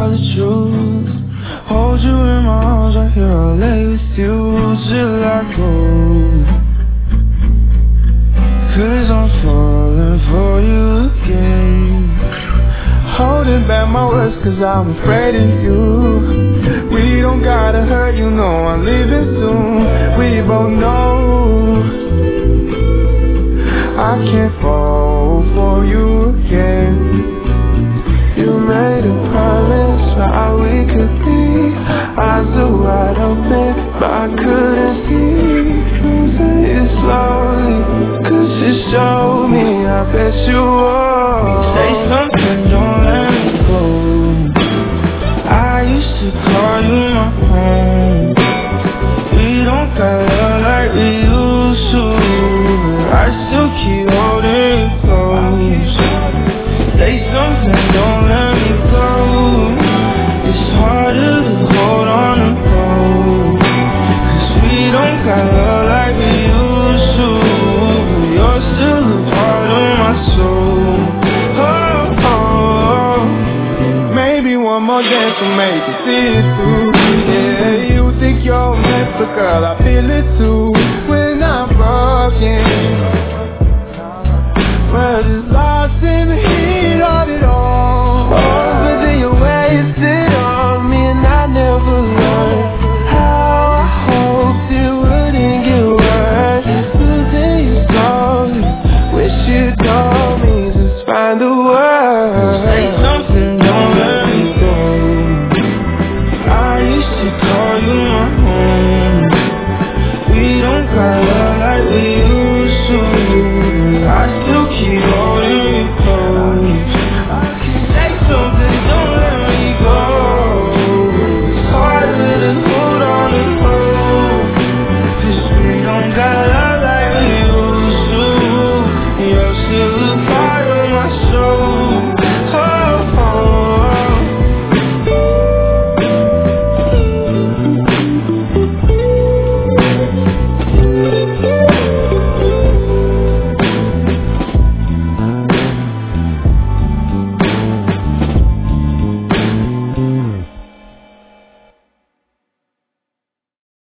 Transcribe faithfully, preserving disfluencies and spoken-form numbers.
all the truth. Hold you in my arms right here, I'll lay with you till I go. Cause I'm falling for you again. Holding back my words cause I'm afraid of you. We don't gotta hurt, you know I'm leaving soon. We both know I can't fall for you again. You made a promise for how we could be. Eyes are wide open, but I couldn't see. Losing you slowly, cause you showed me, I bet you would. Say something, don't let me go. I used to call you my home. We don't got love like we used to, but I still keep holding you close. Say something, don't let me go. It's harder to hold on and hold, cause we don't got love like we used to, but you're still a part of my soul. Oh, oh, oh. Maybe one more dance will make you see it through. Yeah, you think you're meant for, girl, I feel it too. When I'm broken, we're just lost in the